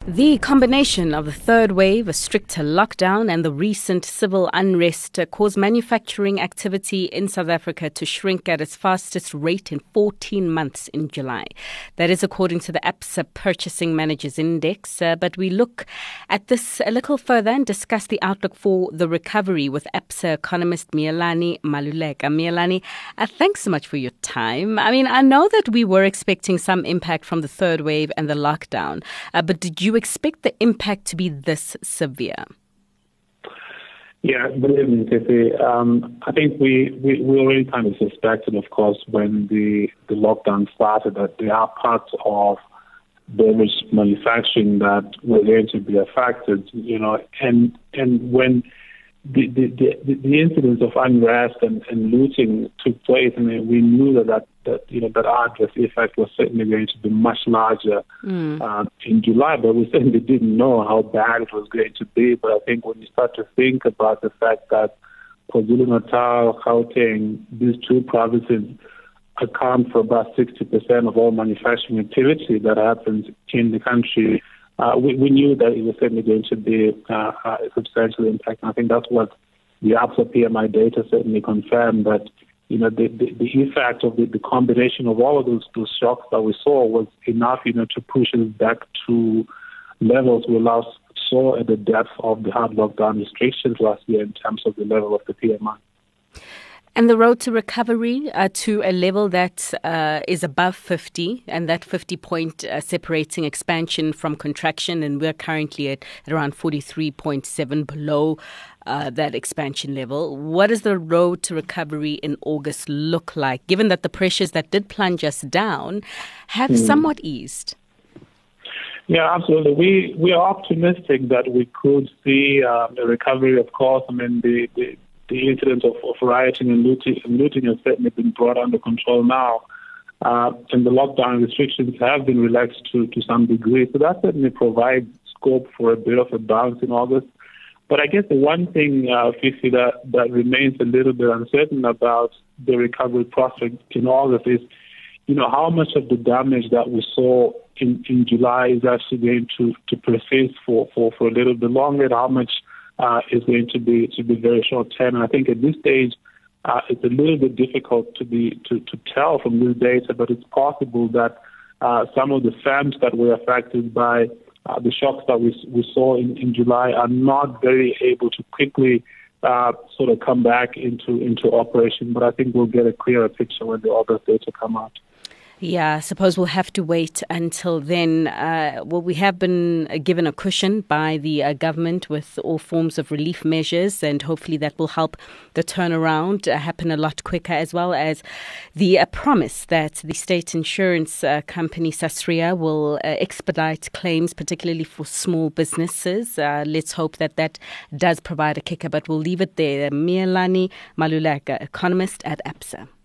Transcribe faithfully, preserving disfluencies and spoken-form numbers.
The combination of the third wave, a stricter lockdown, and the recent civil unrest caused manufacturing activity in South Africa to shrink at its fastest rate in fourteen months in July. That is according to the ABSA Purchasing Managers Index. Uh, but we look at this a little further and discuss the outlook for the recovery with ABSA economist Mealani Maluleka. Mealani, uh, thanks so much for your time. I mean, I know that we were expecting some impact from the third wave and the lockdown, uh, but did you expect the impact to be this severe? Yeah, believe me, Tiffy, um, I think we, we, we already kind of suspected, of course, when the, the lockdown started, that there are parts of beverage manufacturing that were going to be affected, you know, and and when the the, the, the incidents of unrest and, and looting took place, I mean, we knew that, that, that you know, that adverse effect was certainly going to be much larger mm. uh, in July, but we certainly didn't know how bad it was going to be. But I think when you start to think about the fact that KwaZulu-Natal, Gauteng, these two provinces account for about sixty percent of all manufacturing activity that happens in the country, Uh, we, we knew that it was certainly going to be uh, a substantial impact. And I think that's what the ABSA P M I data certainly confirmed, that you know the, the, the effect of the, the combination of all of those, those shocks that we saw was enough, you know, to push us back to levels we last saw at the depth of the hard lockdown restrictions last year in terms of the level of the P M I. And the road to recovery uh, to a level that uh, is above fifty, and that fifty point uh, separating expansion from contraction, and we're currently at, at around forty-three point seven below uh, that expansion level. What does the road to recovery in August look like, given that the pressures that did plunge us down have mm. somewhat eased? Yeah, absolutely. We we are optimistic that we could see uh, a recovery, of course. I mean, the, the The incidents of, of rioting and looting, and looting has certainly been brought under control now. Uh, and the lockdown restrictions have been relaxed to, to some degree. So that certainly provides scope for a bit of a bounce in August. But I guess the one thing, uh, Fifi, that, that remains a little bit uncertain about the recovery prospect in August is, you know, how much of the damage that we saw in, in July is actually going to, to persist for, for, for a little bit longer, and how much Uh, is going to be to be very short term. And I think at this stage, uh, it's a little bit difficult to be to, to tell from this data, but it's possible that uh, some of the firms that were affected by uh, the shocks that we we saw in, in July are not very able to quickly uh, sort of come back into into operation. But I think we'll get a clearer picture when the August data come out. Yeah, I suppose we'll have to wait until then. Uh, well, we have been given a cushion by the uh, government with all forms of relief measures, and hopefully that will help the turnaround uh, happen a lot quicker, as well as the uh, promise that the state insurance uh, company Sasria will uh, expedite claims, particularly for small businesses. Uh, let's hope that that does provide a kicker, but we'll leave it there. Mealani Maluleka, economist at ABSA.